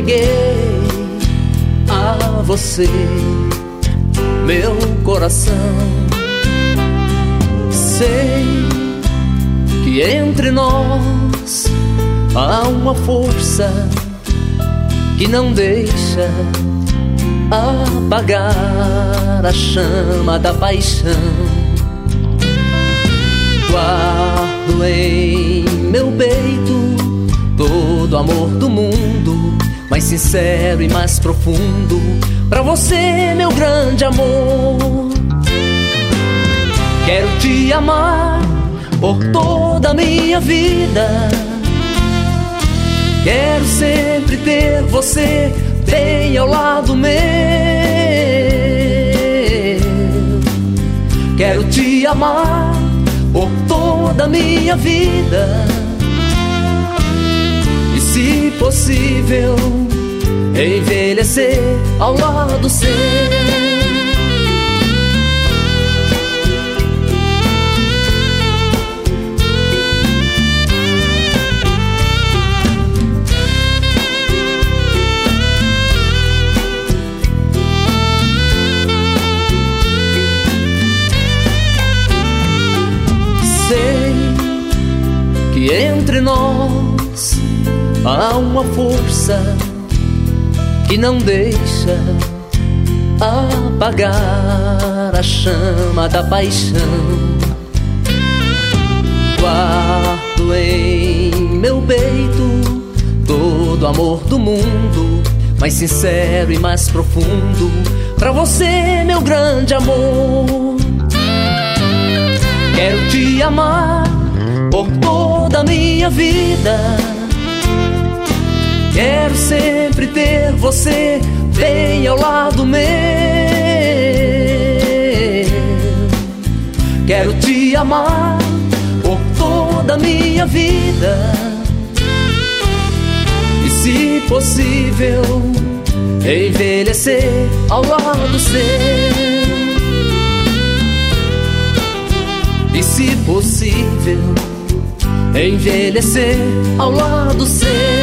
entreguei a você meu coração. Sei que entre nós há uma força que não deixa apagar a chama da paixão. Guardo em meu peito todo o amor do mundo, mais sincero e mais profundo, pra você, meu grande amor. Quero te amar por toda a minha vida. Quero sempre ter você bem ao lado meu. Quero te amar por toda a minha vida. E se possível, envelhecer ao lado seu. Sei que entre nós há uma força que não deixa apagar a chama da paixão. Guardo em meu peito todo o amor do mundo, mais sincero e mais profundo, pra você, meu grande amor. Quero te amar por toda a minha vida. Quero sempre ter você bem ao lado meu. Quero te amar por toda a minha vida. E se possível, envelhecer ao lado seu. E se possível, envelhecer ao lado seu.